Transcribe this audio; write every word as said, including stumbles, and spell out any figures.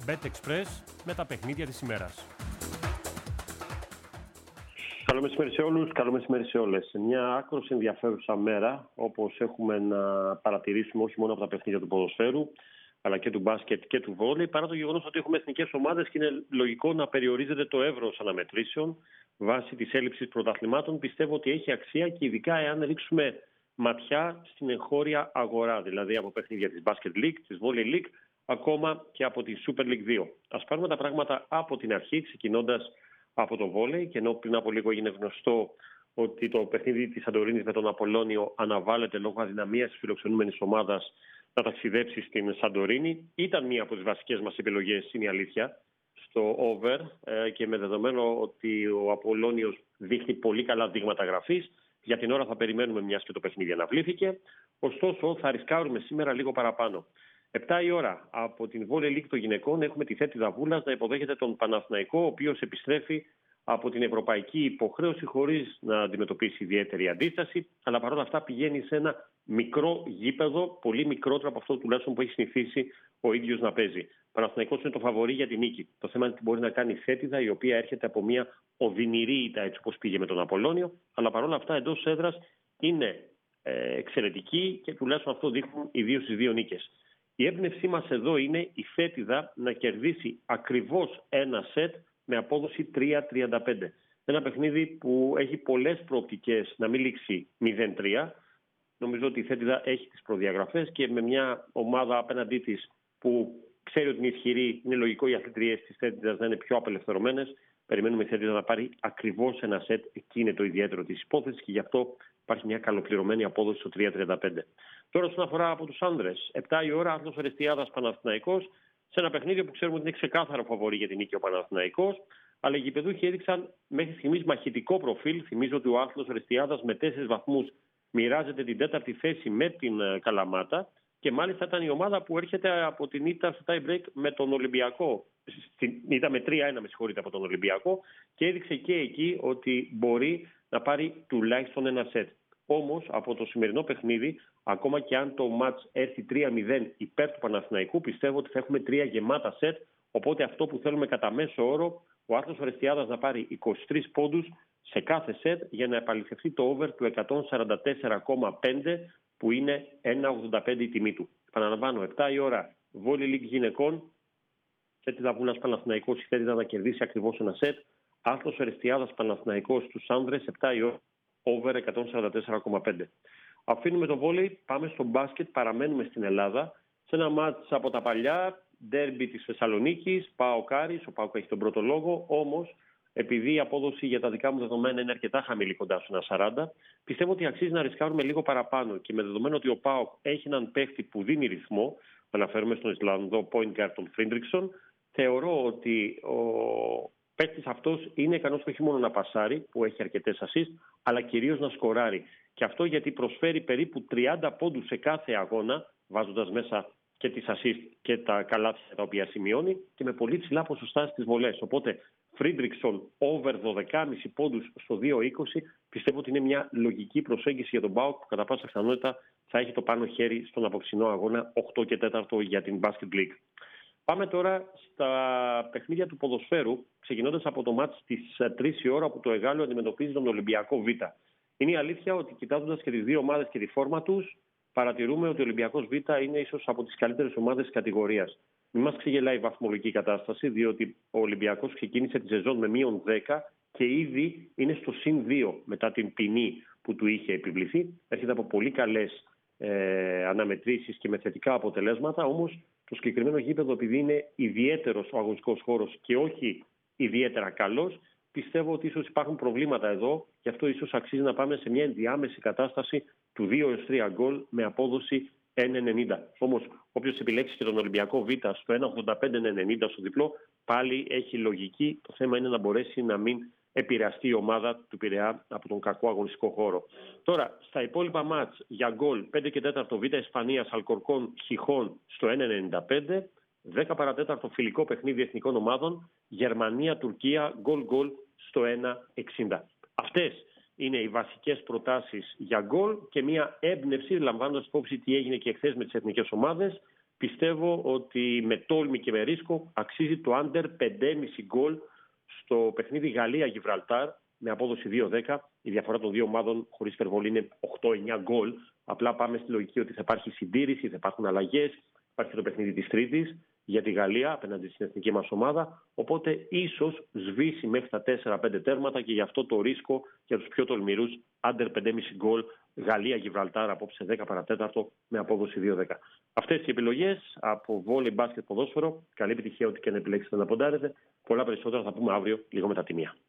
BetExpress με τα παιχνίδια της ημέρας. Καλό μεσημέρι σε όλους, καλό μεσημέρι σε όλες. Μια άκρως ενδιαφέρουσα μέρα, όπως έχουμε να παρατηρήσουμε όχι μόνο από τα παιχνίδια του ποδοσφαίρου, αλλά και του μπάσκετ και του βόλεϊ, παρά το γεγονός ότι έχουμε εθνικές ομάδες και είναι λογικό να περιορίζεται το εύρος αναμετρήσεων βάσει της έλλειψης πρωταθλημάτων. Πιστεύω ότι έχει αξία και ειδικά εάν ρίξουμε ματιά στην εγχώρια αγορά, δηλαδή από παιχνίδια της Basket League, της Volley League, ακόμα και από τη Super League δύο. Ας πάρουμε τα πράγματα από την αρχή, ξεκινώντας από το βόλεϊ, και ενώ πριν από λίγο έγινε γνωστό ότι το παιχνίδι της Σαντορίνης με τον Απολώνιο αναβάλλεται λόγω αδυναμίας της φιλοξενούμενης ομάδας να ταξιδέψει στην Σαντορίνη. Ήταν μία από τις βασικές μας επιλογές, είναι η αλήθεια, στο over, και με δεδομένο ότι ο Απολώνιος δείχνει πολύ καλά δείγματα γραφής. Για την ώρα θα περιμένουμε, μιας και το παιχνίδι αναβλήθηκε. Ωστόσο, θα ρισκάρουμε σήμερα λίγο παραπάνω. επτά η ώρα από την Volley League των γυναικών έχουμε τη Θέτιδα Βούλας να υποδέχεται τον Παναθηναϊκό, ο οποίος επιστρέφει από την ευρωπαϊκή υποχρέωση χωρίς να αντιμετωπίσει ιδιαίτερη αντίσταση, αλλά παρόλα αυτά πηγαίνει σε ένα μικρό γήπεδο, πολύ μικρότερο από αυτό τουλάχιστον που έχει συνηθίσει ο ίδιος να παίζει. Ο Παναθηναϊκός είναι το φαβορί για την νίκη. Το θέμα είναι τι μπορεί να κάνει η Θέτιδα, η οποία έρχεται από μια οδυνηρή ήττα, έτσι όπως πήγε με τον Απολώνιο, αλλά παρόλα αυτά εντός έδρας είναι ε, εξαιρετική και τουλάχιστον αυτό δείχνουν οι δύο στις δύο νίκες. Η έμπνευσή μας εδώ είναι η Θέτιδα να κερδίσει ακριβώς ένα σετ με απόδοση τρία τριάντα πέντε. Ένα παιχνίδι που έχει πολλές προοπτικές να μην λήξει μηδέν τρία. Νομίζω ότι η Θέτιδα έχει τις προδιαγραφές και με μια ομάδα απέναντί της που ξέρει ότι είναι ισχυρή, είναι λογικό οι αθλητριές της Θέτιδας να είναι πιο απελευθερωμένες. Περιμένουμε η Θέτιδα να πάρει ακριβώς ένα σετ. Εκεί είναι το ιδιαίτερο της υπόθεσης και γι' αυτό υπάρχει μια καλοπληρωμένη απόδοση στο τρία τριάντα πέντε. Τώρα, όσον αφορά από τους άνδρες, επτά η ώρα, Άθλος Ορεστιάδας Παναθηναϊκός, σε ένα παιχνίδι που ξέρουμε ότι είναι ξεκάθαρο φαβορί για την νίκη ο Παναθηναϊκός, αλλά οι γηπεδούχοι έδειξαν μέχρι στιγμής μαχητικό προφίλ. Θυμίζω ότι ο Άθλος Ορεστιάδας με τέσσερις βαθμούς μοιράζεται την τέταρτη θέση με την Καλαμάτα και μάλιστα ήταν η ομάδα που έρχεται από την ήττα στο tie break με τον Ολυμπιακό. Στην ήττα με τρία ένα, με συγχωρείτε, από τον Ολυμπιακό, και έδειξε και εκεί ότι μπορεί να πάρει τουλάχιστον ένα σετ. Όμως από το σημερινό παιχνίδι, ακόμα και αν το μάτς έρθει τρία μηδέν υπέρ του Παναθηναϊκού, πιστεύω ότι θα έχουμε τρία γεμάτα σετ. Οπότε αυτό που θέλουμε κατά μέσο όρο, ο Άθλος Ορεστιάδας να πάρει είκοσι τρεις πόντους σε κάθε σετ για να επαληθευτεί το over του εκατόν σαράντα τέσσερα κόμμα πέντε, που είναι ένα ογδόντα πέντε η τιμή του. Επαναλαμβάνω, επτά η ώρα Volley League γυναικών, Θέτιδα Βούλας Παναθηναϊκός, η Θέτιδα να κερδίσει ακριβώς ένα σετ. Άθλος Ορεστιάδας Παναθηναϊκός στους άνδρες, επτά η ώρα, over εκατόν σαράντα τέσσερα κόμμα πέντε. Αφήνουμε το βόλεϊ, πάμε στο μπάσκετ, παραμένουμε στην Ελλάδα. Σε ένα μάτς από τα παλιά, ντέρμπι της Θεσσαλονίκης, ΠΑΟΚ Άρης, ο ΠΑΟΚ έχει τον πρώτο λόγο, όμως επειδή η απόδοση για τα δικά μου δεδομένα είναι αρκετά χαμηλή, κοντά στο ένα σαράντα, πιστεύω ότι αξίζει να ρισκάρουμε λίγο παραπάνω και με δεδομένο ότι ο ΠΑΟΚ έχει έναν παίχτη που δίνει ρυθμό, αναφέρομαι στον Ισλανδό point guard τον Φρίντριξον, θεωρώ ότι ο παίκτης αυτός είναι ικανός όχι μόνο να πασάρει, που έχει αρκετές assist, αλλά κυρίως να σκοράρει. Και αυτό γιατί προσφέρει περίπου τριάντα πόντους σε κάθε αγώνα, βάζοντας μέσα και τις assist και τα καλάθια τα οποία σημειώνει, και με πολύ ψηλά ποσοστά στις βολές. Οπότε, Φρίντριξον over δώδεκα κόμμα πέντε πόντους στο δύο είκοσι, πιστεύω ότι είναι μια λογική προσέγγιση για τον ΠΑΟΚ, που κατά πάσα πιθανότητα θα έχει το πάνω χέρι στον απόψινό αγώνα οκτώ και τέσσερα για την Basket League. Πάμε τώρα στα παιχνίδια του ποδοσφαίρου, ξεκινώντας από το μάτς της τρεις η ώρα που το Εγάλεο αντιμετωπίζει τον Ολυμπιακό Β. Είναι η αλήθεια ότι κοιτάζοντας και τις δύο ομάδες και τη φόρμα τους, παρατηρούμε ότι ο Ολυμπιακός Β είναι ίσως από τις καλύτερες ομάδες της κατηγορίας. Μην μας ξεγελάει η βαθμολογική κατάσταση, διότι ο Ολυμπιακός ξεκίνησε τη σεζόν με μείον δέκα και ήδη είναι στο συν δύο μετά την ποινή που του είχε επιβληθεί. Έρχεται από πολύ καλές ε, αναμετρήσεις και με θετικά αποτελέσματα, όμως το συγκεκριμένο γήπεδο, επειδή είναι ιδιαίτερος ο αγωνιστικός χώρος και όχι ιδιαίτερα καλός, πιστεύω ότι ίσως υπάρχουν προβλήματα εδώ, γι' αυτό ίσως αξίζει να πάμε σε μια ενδιάμεση κατάσταση του δύο έως τρία γκολ με απόδοση ένα ενενήντα. Όμως, όποιος επιλέξει και τον Ολυμπιακό Β στο ένα ογδόντα πέντε ενενήντα στο διπλό, πάλι έχει λογική. Το θέμα είναι να μπορέσει να μην επηρεαστεί η ομάδα του Πειραιά από τον κακό αγωνιστικό χώρο. Τώρα, στα υπόλοιπα μάτς για γκολ, πέντε και τέσσερα Β Ισπανίας Αλκορκών Χιχών στο ένα ενενήντα πέντε, δέκα παρατέταρτο φιλικό παιχνίδι εθνικών ομάδων, Γερμανία-Τουρκία γκολ-γκολ στο ένα εξήντα. Αυτές είναι οι βασικές προτάσεις για γκολ και μια έμπνευση, λαμβάνοντας υπόψη τι έγινε και εχθές με τις εθνικές ομάδες, πιστεύω ότι με τόλμη και με ρίσκο αξίζει το under πέντε κόμμα πέντε γκολ στο παιχνίδι Γαλλία-Γιβραλτάρ με απόδοση δύο δέκα. Η διαφορά των δύο ομάδων χωρίς υπερβολή είναι οκτώ εννιά γκολ. Απλά πάμε στη λογική ότι θα υπάρχει συντήρηση, θα υπάρχουν αλλαγές. Υπάρχει το παιχνίδι της Τρίτης για τη Γαλλία απέναντι στην εθνική μας ομάδα. Οπότε ίσως σβήσει μέχρι τα τέσσερα πέντε τέρματα και γι' αυτό το ρίσκο για τους πιο τολμηρούς under πέντε κόμμα πέντε γκολ Γαλλία-Γιβραλτάρ απόψε δέκα παρατέταρτο με απόδοση δύο δέκα. Αυτές οι επιλογές από βόλεϊ, μπάσκετ, ποδόσφαιρο. Καλή επιτυχία ό,τι και να επιλέξετε να ποντάρετε. Πολλά περισσότερα θα πούμε αύριο λίγο μετά τη μία.